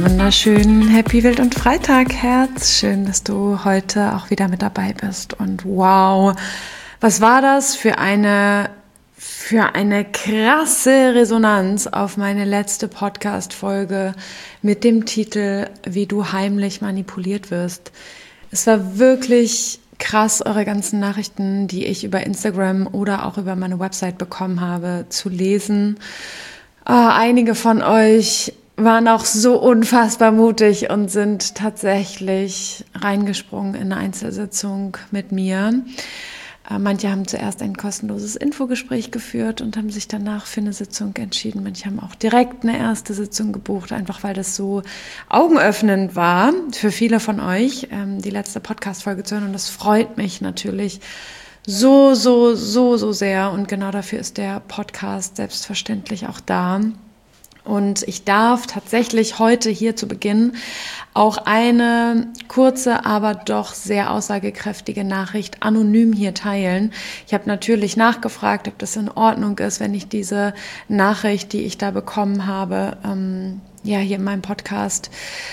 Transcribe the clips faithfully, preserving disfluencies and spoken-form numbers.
wunderschönen Happy Wild und Freitag, Herz. Schön, dass du heute auch wieder mit dabei bist. Und wow, was war das für eine, für eine krasse Resonanz auf meine letzte Podcast-Folge mit dem Titel Wie du heimlich manipuliert wirst. Es war wirklich krass, eure ganzen Nachrichten, die ich über Instagram oder auch über meine Website bekommen habe, zu lesen. Oh, einige von euch waren auch so unfassbar mutig und sind tatsächlich reingesprungen in eine Einzelsitzung mit mir. Manche haben zuerst ein kostenloses Infogespräch geführt und haben sich danach für eine Sitzung entschieden. Manche haben auch direkt eine erste Sitzung gebucht, einfach weil das so augenöffnend war für viele von euch, die letzte Podcast-Folge zu hören. Und das freut mich natürlich so, so, so, so sehr. Und genau dafür ist der Podcast selbstverständlich auch da. Und ich darf tatsächlich heute hier zu Beginn auch eine kurze, aber doch sehr aussagekräftige Nachricht anonym hier teilen. Ich habe natürlich nachgefragt, ob das in Ordnung ist, wenn ich diese Nachricht, die ich da bekommen habe, ähm, ja hier in meinem Podcast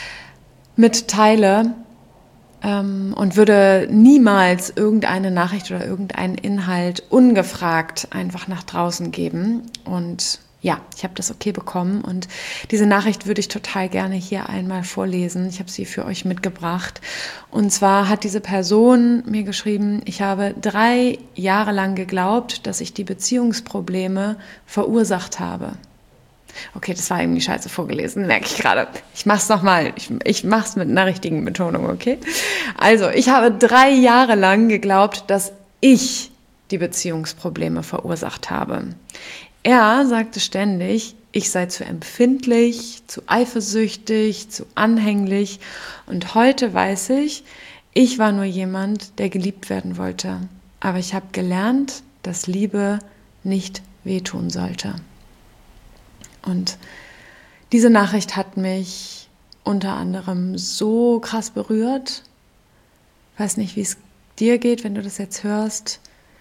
mitteile. Ähm, und würde niemals irgendeine Nachricht oder irgendeinen Inhalt ungefragt einfach nach draußen geben. Und ja, ich habe das okay bekommen und diese Nachricht würde ich total gerne hier einmal vorlesen. Ich habe sie für euch mitgebracht. Und zwar hat diese Person mir geschrieben, ich habe drei Jahre lang geglaubt, dass ich die Beziehungsprobleme verursacht habe. Okay, das war irgendwie scheiße vorgelesen, merke ich gerade. Ich mach's nochmal. Ich, ich mach's mit einer richtigen Betonung, okay? Also, ich habe drei Jahre lang geglaubt, dass ich die Beziehungsprobleme verursacht habe. Er sagte ständig, ich sei zu empfindlich, zu eifersüchtig, zu anhänglich. Und heute weiß ich, ich war nur jemand, der geliebt werden wollte. Aber ich habe gelernt, dass Liebe nicht wehtun sollte. Und diese Nachricht hat mich unter anderem so krass berührt. Ich weiß nicht, wie es dir geht, wenn du das jetzt hörst.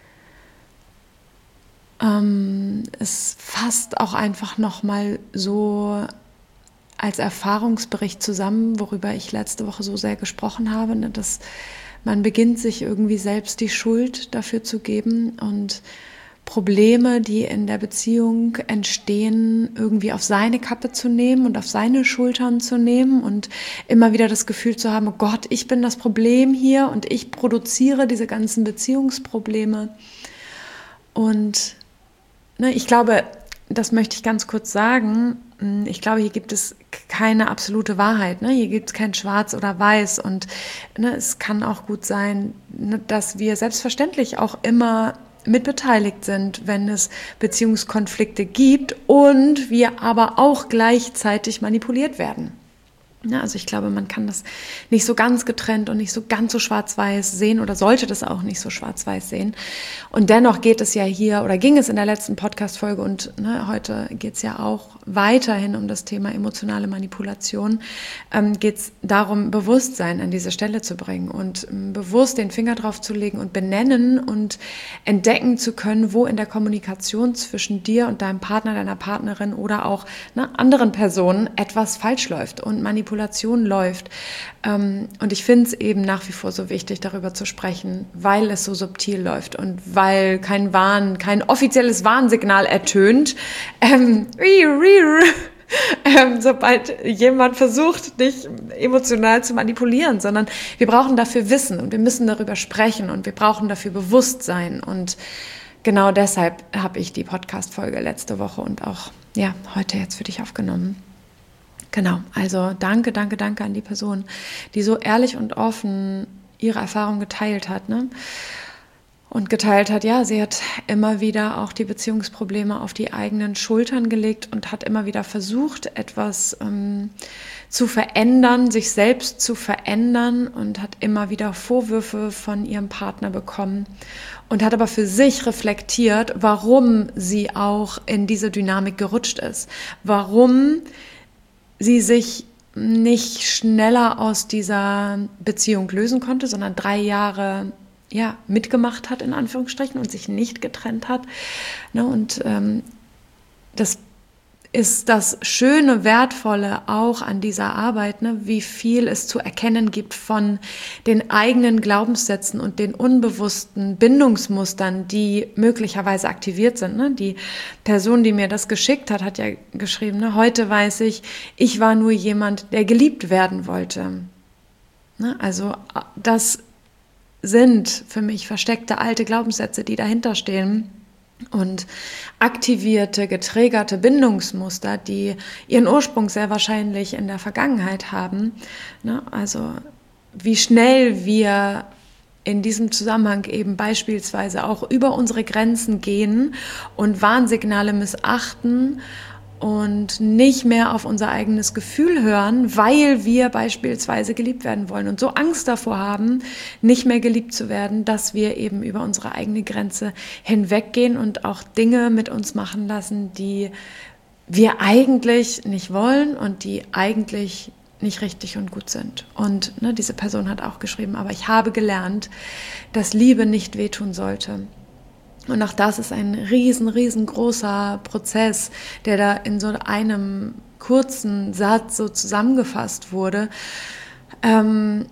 Ähm, es fasst auch einfach nochmal so als Erfahrungsbericht zusammen, worüber ich letzte Woche so sehr gesprochen habe, ne, dass man beginnt, sich irgendwie selbst die Schuld dafür zu geben und Probleme, die in der Beziehung entstehen, irgendwie auf seine Kappe zu nehmen und auf seine Schultern zu nehmen und immer wieder das Gefühl zu haben, oh Gott, ich bin das Problem hier und ich produziere diese ganzen Beziehungsprobleme. Und ne, ich glaube, das möchte ich ganz kurz sagen, ich glaube, hier gibt es keine absolute Wahrheit, ne? Hier gibt es kein Schwarz oder Weiß und ne, es kann auch gut sein, ne, dass wir selbstverständlich auch immer mitbeteiligt sind, wenn es Beziehungskonflikte gibt und wir aber auch gleichzeitig manipuliert werden. Ja, also ich glaube, man kann das nicht so ganz getrennt und nicht so ganz so schwarz-weiß sehen oder sollte das auch nicht so schwarz-weiß sehen. Und dennoch geht es ja hier oder ging es in der letzten Podcast-Folge und ne, heute geht es ja auch weiterhin um das Thema emotionale Manipulation, ähm, geht es darum, Bewusstsein an diese Stelle zu bringen und ähm, bewusst den Finger drauf zu legen und benennen und entdecken zu können, wo in der Kommunikation zwischen dir und deinem Partner, deiner Partnerin oder auch ne, anderen Personen etwas falsch läuft und Manipulation läuft. Und ich finde es eben nach wie vor so wichtig, darüber zu sprechen, weil es so subtil läuft und weil kein Warn, kein offizielles Warnsignal ertönt, ähm, ähm, sobald jemand versucht, dich emotional zu manipulieren, sondern wir brauchen dafür Wissen und wir müssen darüber sprechen und wir brauchen dafür Bewusstsein. Und genau deshalb habe ich die Podcast-Folge letzte Woche und auch ja heute jetzt für dich aufgenommen. Genau, also danke, danke, danke an die Person, die so ehrlich und offen ihre Erfahrung geteilt hat, ne? Und geteilt hat, ja, sie hat immer wieder auch die Beziehungsprobleme auf die eigenen Schultern gelegt und hat immer wieder versucht, etwas ähm, zu verändern, sich selbst zu verändern und hat immer wieder Vorwürfe von ihrem Partner bekommen und hat aber für sich reflektiert, warum sie auch in diese Dynamik gerutscht ist, warum sie sich nicht schneller aus dieser Beziehung lösen konnte, sondern drei Jahre ja, mitgemacht hat, in Anführungsstrichen, und sich nicht getrennt hat. Ne, und ähm, das ist das Schöne, Wertvolle auch an dieser Arbeit, ne, wie viel es zu erkennen gibt von den eigenen Glaubenssätzen und den unbewussten Bindungsmustern, die möglicherweise aktiviert sind. Ne? Die Person, die mir das geschickt hat, hat ja geschrieben, ne, heute weiß ich, ich war nur jemand, der geliebt werden wollte. Ne? Also das sind für mich versteckte alte Glaubenssätze, die dahinter stehen. Und aktivierte, getriggerte Bindungsmuster, die ihren Ursprung sehr wahrscheinlich in der Vergangenheit haben. Ne? Also wie schnell wir in diesem Zusammenhang eben beispielsweise auch über unsere Grenzen gehen und Warnsignale missachten und nicht mehr auf unser eigenes Gefühl hören, weil wir beispielsweise geliebt werden wollen und so Angst davor haben, nicht mehr geliebt zu werden, dass wir eben über unsere eigene Grenze hinweggehen und auch Dinge mit uns machen lassen, die wir eigentlich nicht wollen und die eigentlich nicht richtig und gut sind. Und ne, diese Person hat auch geschrieben, aber ich habe gelernt, dass Liebe nicht wehtun sollte. Und auch das ist ein riesen, riesengroßer Prozess, der da in so einem kurzen Satz so zusammengefasst wurde. Ähm,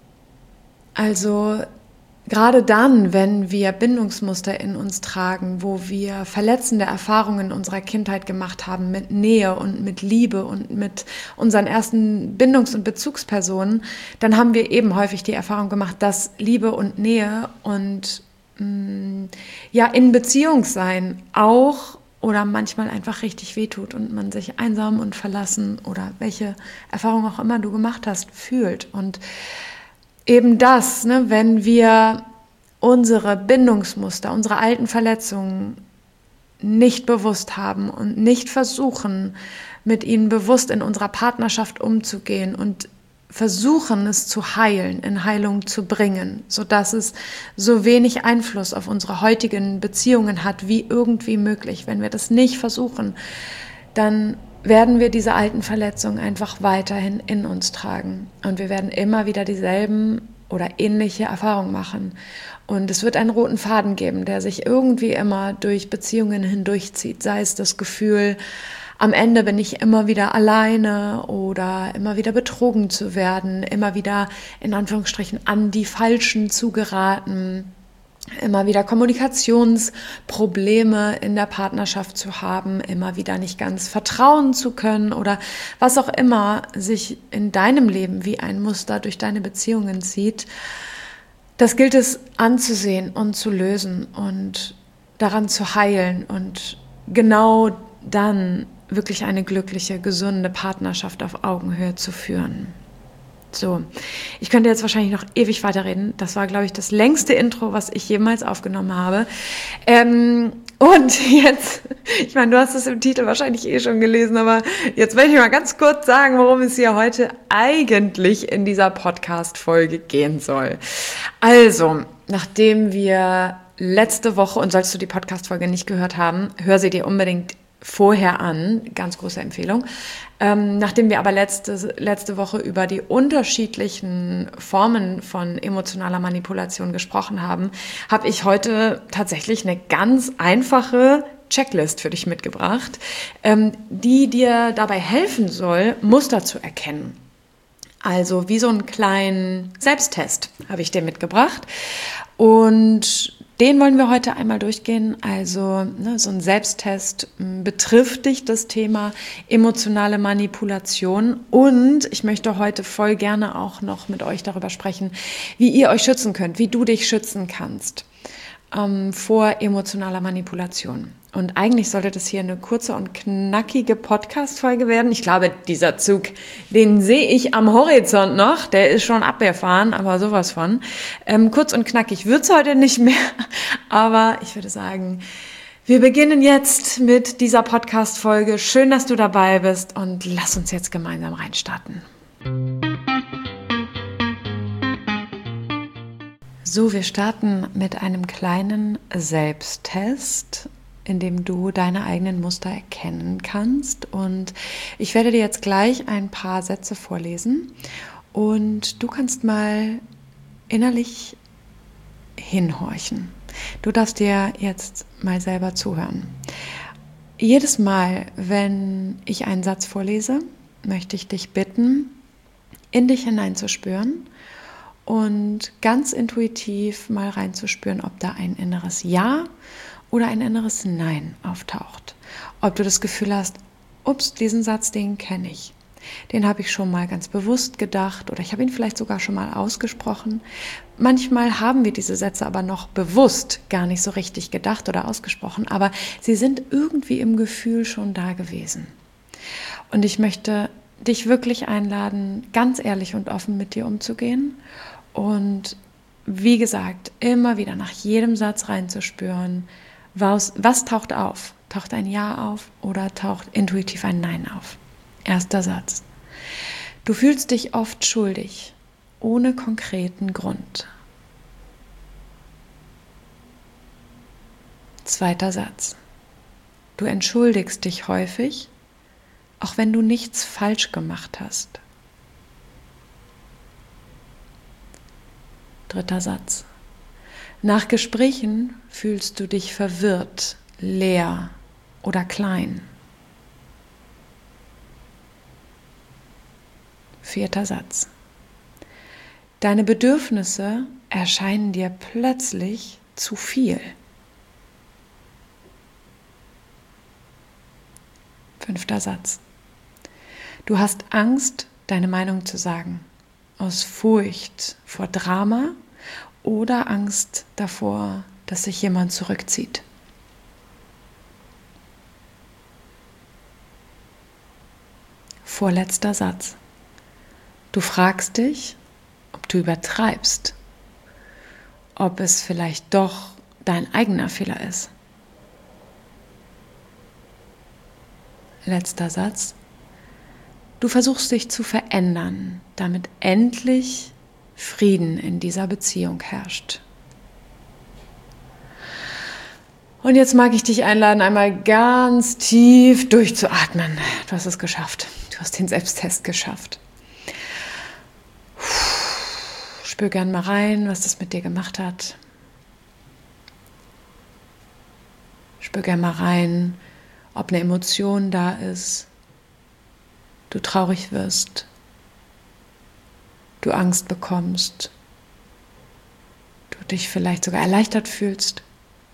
also gerade dann, wenn wir Bindungsmuster in uns tragen, wo wir verletzende Erfahrungen in unserer Kindheit gemacht haben mit Nähe und mit Liebe und mit unseren ersten Bindungs- und Bezugspersonen, dann haben wir eben häufig die Erfahrung gemacht, dass Liebe und Nähe und ja, in Beziehung sein auch oder manchmal einfach richtig wehtut und man sich einsam und verlassen oder welche Erfahrung auch immer du gemacht hast, fühlt. Und eben das, ne, wenn wir unsere Bindungsmuster, unsere alten Verletzungen nicht bewusst haben und nicht versuchen, mit ihnen bewusst in unserer Partnerschaft umzugehen und versuchen, es zu heilen, in Heilung zu bringen, sodass es so wenig Einfluss auf unsere heutigen Beziehungen hat, wie irgendwie möglich. Wenn wir das nicht versuchen, dann werden wir diese alten Verletzungen einfach weiterhin in uns tragen. Und wir werden immer wieder dieselben oder ähnliche Erfahrungen machen. Und es wird einen roten Faden geben, der sich irgendwie immer durch Beziehungen hindurchzieht. Sei es das Gefühl, am Ende bin ich immer wieder alleine oder immer wieder betrogen zu werden, immer wieder in Anführungsstrichen an die Falschen zu geraten, immer wieder Kommunikationsprobleme in der Partnerschaft zu haben, immer wieder nicht ganz vertrauen zu können oder was auch immer sich in deinem Leben wie ein Muster durch deine Beziehungen zieht. Das gilt es anzusehen und zu lösen und daran zu heilen und genau dann wirklich eine glückliche, gesunde Partnerschaft auf Augenhöhe zu führen. So, ich könnte jetzt wahrscheinlich noch ewig weiterreden. Das war, glaube ich, das längste Intro, was ich jemals aufgenommen habe. Ähm, und jetzt, ich meine, du hast es im Titel wahrscheinlich eh schon gelesen, aber jetzt möchte ich mal ganz kurz sagen, worum es hier heute eigentlich in dieser Podcast-Folge gehen soll. Also, nachdem wir letzte Woche, und solltest du die Podcast-Folge nicht gehört haben, hör sie dir unbedingt vorher an, ganz große Empfehlung. Ähm, nachdem wir aber letzte, letzte Woche über die unterschiedlichen Formen von emotionaler Manipulation gesprochen haben, habe ich heute tatsächlich eine ganz einfache Checklist für dich mitgebracht, ähm, die dir dabei helfen soll, Muster zu erkennen. Also wie so einen kleinen Selbsttest habe ich dir mitgebracht. Und den wollen wir heute einmal durchgehen. Also ne, so ein Selbsttest m, betrifft dich das Thema emotionale Manipulation. Und ich möchte heute voll gerne auch noch mit euch darüber sprechen, wie ihr euch schützen könnt, wie du dich schützen kannst ähm, vor emotionaler Manipulation. Und eigentlich sollte das hier eine kurze und knackige Podcast-Folge werden. Ich glaube, dieser Zug, den sehe ich am Horizont noch. Der ist schon abgefahren, aber sowas von. Ähm, kurz und knackig wird's heute nicht mehr. Aber ich würde sagen, wir beginnen jetzt mit dieser Podcast-Folge. Schön, dass du dabei bist und lass uns jetzt gemeinsam reinstarten. So, wir starten mit einem kleinen Selbsttest, in dem du deine eigenen Muster erkennen kannst. Und ich werde dir jetzt gleich ein paar Sätze vorlesen und du kannst mal innerlich hinhorchen. Du darfst dir jetzt mal selber zuhören. jedes Mal, wenn ich einen Satz vorlese, möchte ich dich bitten, in dich hineinzuspüren und ganz intuitiv mal reinzuspüren, ob da ein inneres Ja oder ein inneres Nein auftaucht. Ob du das Gefühl hast, ups, diesen Satz, den kenne ich. Den habe ich schon mal ganz bewusst gedacht oder ich habe ihn vielleicht sogar schon mal ausgesprochen. Manchmal haben wir diese Sätze aber noch bewusst gar nicht so richtig gedacht oder ausgesprochen, aber sie sind irgendwie im Gefühl schon da gewesen. Und ich möchte dich wirklich einladen, ganz ehrlich und offen mit dir umzugehen und wie gesagt, immer wieder nach jedem Satz reinzuspüren, was, was taucht auf? Taucht ein Ja auf oder taucht intuitiv ein Nein auf? Erster Satz. Du fühlst dich oft schuldig, ohne konkreten Grund. Zweiter Satz. Du entschuldigst dich häufig, auch wenn du nichts falsch gemacht hast. Dritter Satz. Nach Gesprächen fühlst du dich verwirrt, leer oder klein. Vierter Satz. Deine Bedürfnisse erscheinen dir plötzlich zu viel. Fünfter Satz. Du hast Angst, deine Meinung zu sagen, aus Furcht vor Drama oder Angst davor, dass sich jemand zurückzieht. Vorletzter Satz. Du fragst dich, ob du übertreibst, ob es vielleicht doch dein eigener Fehler ist. Letzter Satz. Du versuchst dich zu verändern, damit endlich Frieden in dieser Beziehung herrscht. Und jetzt mag ich dich einladen, einmal ganz tief durchzuatmen. Du hast es geschafft. Du hast den Selbsttest geschafft. Spür gern mal rein, was das mit dir gemacht hat. Spür gern mal rein, ob eine Emotion da ist, du traurig wirst, du Angst bekommst, du dich vielleicht sogar erleichtert fühlst.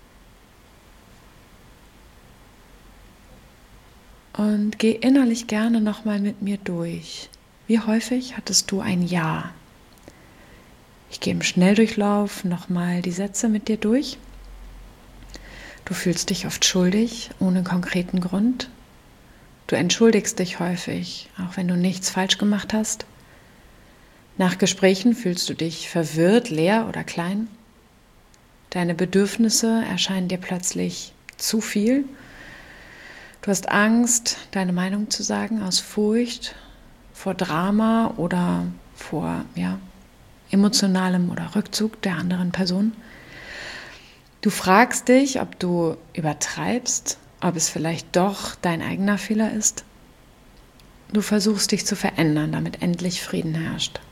Und geh innerlich gerne nochmal mit mir durch. Wie häufig hattest du ein Ja? Ich gehe im Schnelldurchlauf nochmal die Sätze mit dir durch. Du fühlst dich oft schuldig, ohne konkreten Grund. Du entschuldigst dich häufig, auch wenn du nichts falsch gemacht hast. Nach Gesprächen fühlst du dich verwirrt, leer oder klein. Deine Bedürfnisse erscheinen dir plötzlich zu viel. Du hast Angst, deine Meinung zu sagen, aus Furcht vor Drama oder vor, ja, emotionalem oder Rückzug der anderen Person. Du fragst dich, ob du übertreibst, ob es vielleicht doch dein eigener Fehler ist. Du versuchst dich zu verändern, damit endlich Frieden herrscht.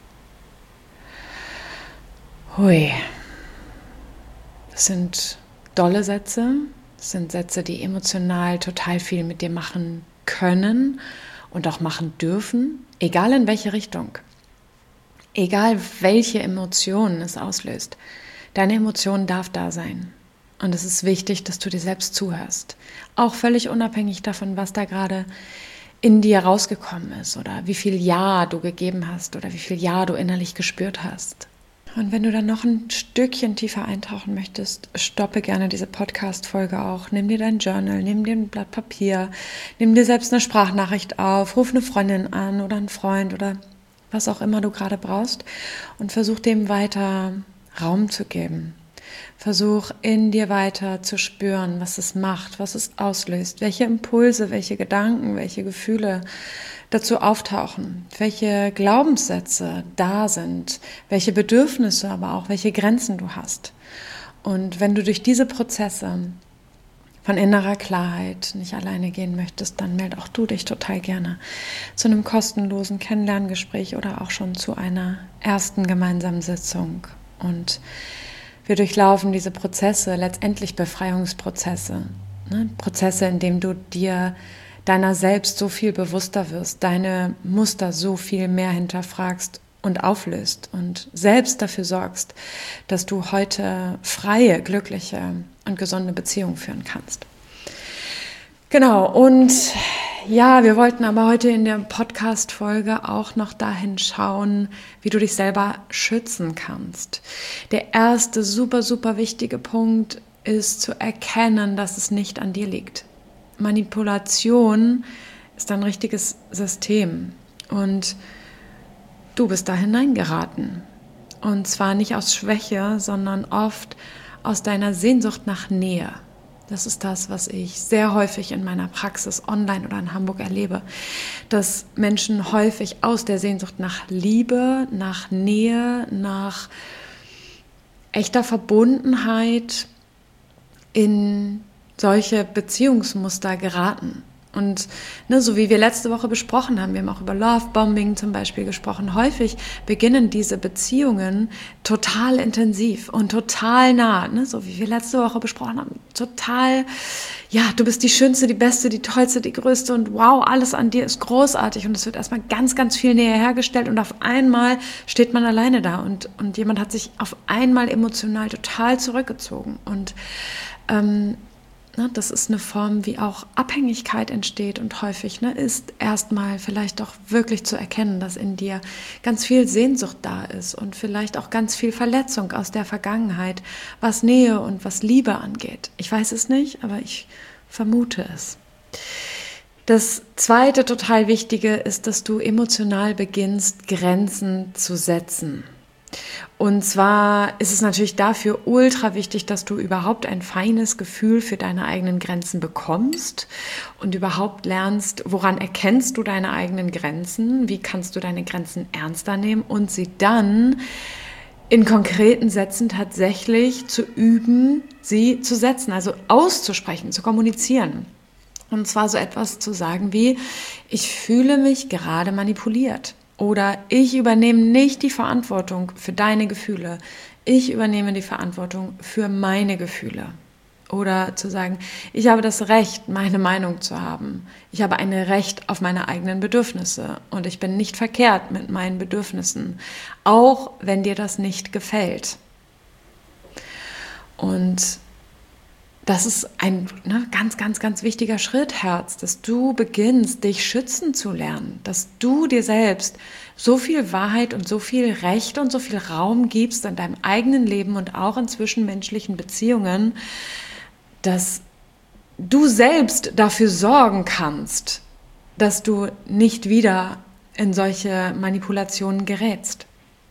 Hui. Das sind dolle Sätze. Das sind Sätze, die emotional total viel mit dir machen können und auch machen dürfen, egal in welche Richtung. Egal, welche Emotionen es auslöst, deine Emotion darf da sein. Und es ist wichtig, dass du dir selbst zuhörst. Auch völlig unabhängig davon, was da gerade in dir rausgekommen ist oder wie viel Ja du gegeben hast oder wie viel Ja du innerlich gespürt hast. Und wenn du dann noch ein Stückchen tiefer eintauchen möchtest, stoppe gerne diese Podcast-Folge auch. Nimm dir dein Journal, nimm dir ein Blatt Papier, nimm dir selbst eine Sprachnachricht auf, ruf eine Freundin an oder einen Freund oder was auch immer du gerade brauchst und versuch dem weiter Raum zu geben. Versuch in dir weiter zu spüren, was es macht, was es auslöst, welche Impulse, welche Gedanken, welche Gefühle dazu auftauchen, welche Glaubenssätze da sind, welche Bedürfnisse, aber auch welche Grenzen du hast. Und wenn du durch diese Prozesse von innerer Klarheit nicht alleine gehen möchtest, dann melde auch du dich total gerne zu einem kostenlosen Kennenlerngespräch oder auch schon zu einer ersten gemeinsamen Sitzung. Und wir durchlaufen diese Prozesse, letztendlich Befreiungsprozesse, Ne? Prozesse, in denen du dir deiner selbst so viel bewusster wirst, deine Muster so viel mehr hinterfragst und auflöst und selbst dafür sorgst, dass du heute freie, glückliche und gesunde Beziehungen führen kannst. Genau, und ja, wir wollten aber heute in der Podcast-Folge auch noch dahin schauen, wie du dich selber schützen kannst. Der erste super, super wichtige Punkt ist zu erkennen, dass es nicht an dir liegt. Manipulation ist ein richtiges System und du bist da hineingeraten. Und zwar nicht aus Schwäche, sondern oft aus deiner Sehnsucht nach Nähe. Das ist das, was ich sehr häufig in meiner Praxis online oder in Hamburg erlebe, dass Menschen häufig aus der Sehnsucht nach Liebe, nach Nähe, nach echter Verbundenheit in solche Beziehungsmuster geraten. Und ne, so wie wir letzte Woche besprochen haben, wir haben auch über Lovebombing zum Beispiel gesprochen, häufig beginnen diese Beziehungen total intensiv und total nah, ne, so wie wir letzte Woche besprochen haben, total, ja, du bist die Schönste, die Beste, die Tollste, die Größte und wow, alles an dir ist großartig und es wird erstmal ganz, ganz viel Nähe hergestellt und auf einmal steht man alleine da und, und jemand hat sich auf einmal emotional total zurückgezogen und ähm, das ist eine Form, wie auch Abhängigkeit entsteht und häufig ne, ist erstmal vielleicht doch wirklich zu erkennen, dass in dir ganz viel Sehnsucht da ist und vielleicht auch ganz viel Verletzung aus der Vergangenheit, was Nähe und was Liebe angeht. Ich weiß es nicht, aber ich vermute es. Das zweite total Wichtige ist, dass du emotional beginnst, Grenzen zu setzen. Und zwar ist es natürlich dafür ultra wichtig, dass du überhaupt ein feines Gefühl für deine eigenen Grenzen bekommst und überhaupt lernst, woran erkennst du deine eigenen Grenzen, wie kannst du deine Grenzen ernster nehmen und sie dann in konkreten Sätzen tatsächlich zu üben, sie zu setzen, also auszusprechen, zu kommunizieren. Und zwar so etwas zu sagen wie, ich fühle mich gerade manipuliert. Oder ich übernehme nicht die Verantwortung für deine Gefühle. Ich übernehme die Verantwortung für meine Gefühle. Oder zu sagen, ich habe das Recht, meine Meinung zu haben. Ich habe ein Recht auf meine eigenen Bedürfnisse. Und ich bin nicht verkehrt mit meinen Bedürfnissen. Auch wenn dir das nicht gefällt. Und das ist ein ne, ganz, ganz, ganz wichtiger Schritt, Herz, dass du beginnst, dich schützen zu lernen, dass du dir selbst so viel Wahrheit und so viel Recht und so viel Raum gibst in deinem eigenen Leben und auch in zwischenmenschlichen Beziehungen, dass du selbst dafür sorgen kannst, dass du nicht wieder in solche Manipulationen gerätst.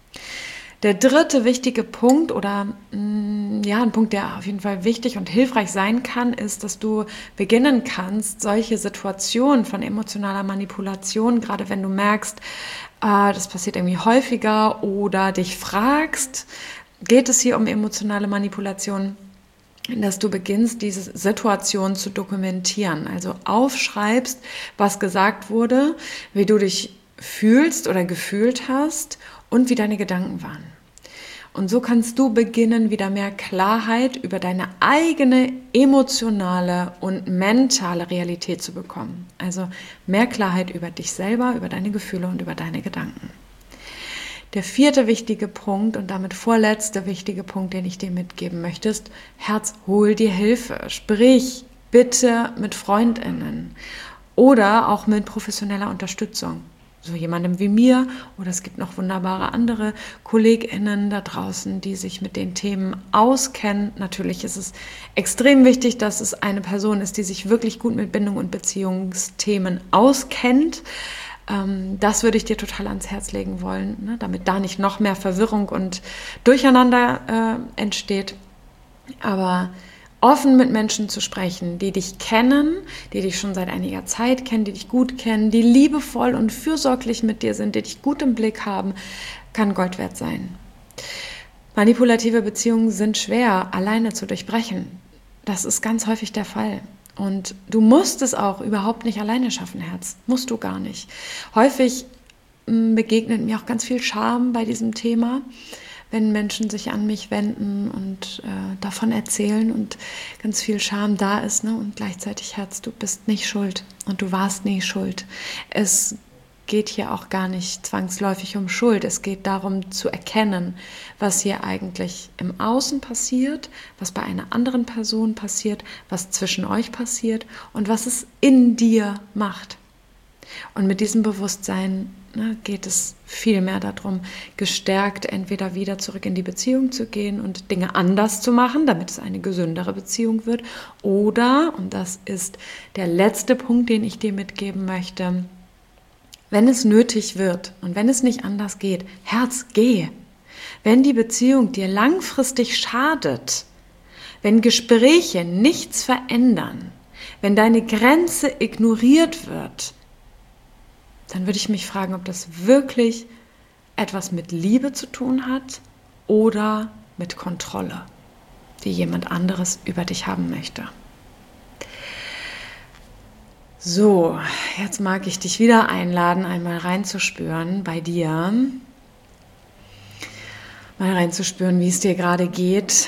Der dritte wichtige Punkt oder ja, ein Punkt, der auf jeden Fall wichtig und hilfreich sein kann, ist, dass du beginnen kannst, solche Situationen von emotionaler Manipulation, gerade wenn du merkst, äh, das passiert irgendwie häufiger oder dich fragst, geht es hier um emotionale Manipulation, dass du beginnst, diese Situation zu dokumentieren. Also aufschreibst, was gesagt wurde, wie du dich fühlst oder gefühlt hast und wie deine Gedanken waren. Und so kannst du beginnen, wieder mehr Klarheit über deine eigene emotionale und mentale Realität zu bekommen. Also mehr Klarheit über dich selber, über deine Gefühle und über deine Gedanken. Der vierte wichtige Punkt und damit vorletzte wichtige Punkt, den ich dir mitgeben möchte, ist, Herz, hol dir Hilfe. Sprich bitte mit FreundInnen oder auch mit professioneller Unterstützung. So jemandem wie mir oder es gibt noch wunderbare andere KollegInnen da draußen, die sich mit den Themen auskennen. Natürlich ist es extrem wichtig, dass es eine Person ist, die sich wirklich gut mit Bindung und Beziehungsthemen auskennt. Ähm, das würde ich dir total ans Herz legen wollen, ne, damit da nicht noch mehr Verwirrung und Durcheinander äh, entsteht. Aber offen mit Menschen zu sprechen, die dich kennen, die dich schon seit einiger Zeit kennen, die dich gut kennen, die liebevoll und fürsorglich mit dir sind, die dich gut im Blick haben, kann Gold wert sein. Manipulative Beziehungen sind schwer, alleine zu durchbrechen. Das ist ganz häufig der Fall. Und du musst es auch überhaupt nicht alleine schaffen, Herz. Musst du gar nicht. Häufig begegnet mir auch ganz viel Scham bei diesem Thema, wenn Menschen sich an mich wenden und äh, davon erzählen und ganz viel Scham da ist, ne? Und gleichzeitig Herz, du bist nicht schuld und du warst nie schuld. Es geht hier auch gar nicht zwangsläufig um Schuld. Es geht darum zu erkennen, was hier eigentlich im Außen passiert, was bei einer anderen Person passiert, was zwischen euch passiert und was es in dir macht. Und mit diesem Bewusstsein, ne, geht es viel mehr darum, gestärkt entweder wieder zurück in die Beziehung zu gehen und Dinge anders zu machen, damit es eine gesündere Beziehung wird. Oder, und das ist der letzte Punkt, den ich dir mitgeben möchte, wenn es nötig wird und wenn es nicht anders geht, Herz, geh. Wenn die Beziehung dir langfristig schadet, wenn Gespräche nichts verändern, wenn deine Grenze ignoriert wird, dann würde ich mich fragen, ob das wirklich etwas mit Liebe zu tun hat oder mit Kontrolle, die jemand anderes über dich haben möchte. So, jetzt mag ich dich wieder einladen, einmal reinzuspüren bei dir. Mal reinzuspüren, wie es dir gerade geht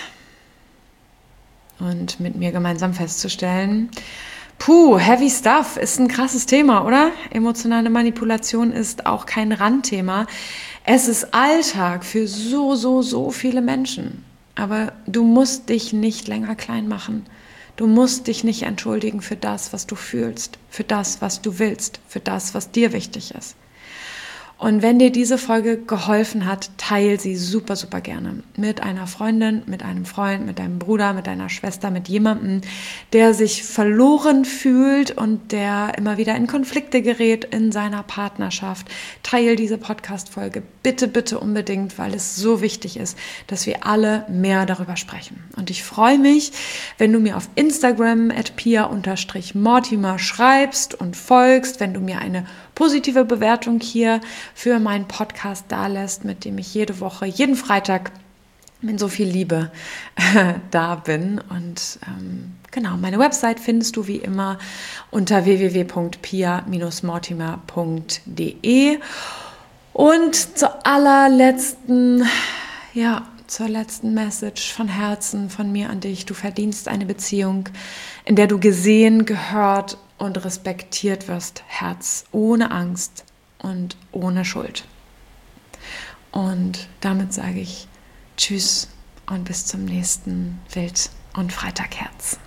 und mit mir gemeinsam festzustellen, puh, heavy stuff ist ein krasses Thema, oder? Emotionale Manipulation ist auch kein Randthema. Es ist Alltag für so, so, so viele Menschen. Aber du musst dich nicht länger klein machen. Du musst dich nicht entschuldigen für das, was du fühlst, für das, was du willst, für das, was dir wichtig ist. Und wenn dir diese Folge geholfen hat, teile sie super, super gerne mit einer Freundin, mit einem Freund, mit deinem Bruder, mit deiner Schwester, mit jemandem, der sich verloren fühlt und der immer wieder in Konflikte gerät in seiner Partnerschaft. Teile diese Podcast-Folge bitte, bitte unbedingt, weil es so wichtig ist, dass wir alle mehr darüber sprechen. Und ich freue mich, wenn du mir auf Instagram at pia mortimer schreibst und folgst, wenn du mir eine positive Bewertung hier für meinen Podcast dalässt, mit dem ich jede Woche, jeden Freitag mit so viel Liebe äh, da bin. Und ähm, genau, meine Website findest du wie immer unter w w w punkt pia mortimer punkt d e. Und zur allerletzten, ja, zur letzten Message von Herzen von mir an dich. Du verdienst eine Beziehung, in der du gesehen, gehört und respektiert wirst. Herz, ohne Angst und ohne Schuld. Und damit sage ich Tschüss und bis zum nächsten Wild- und Freitagherz.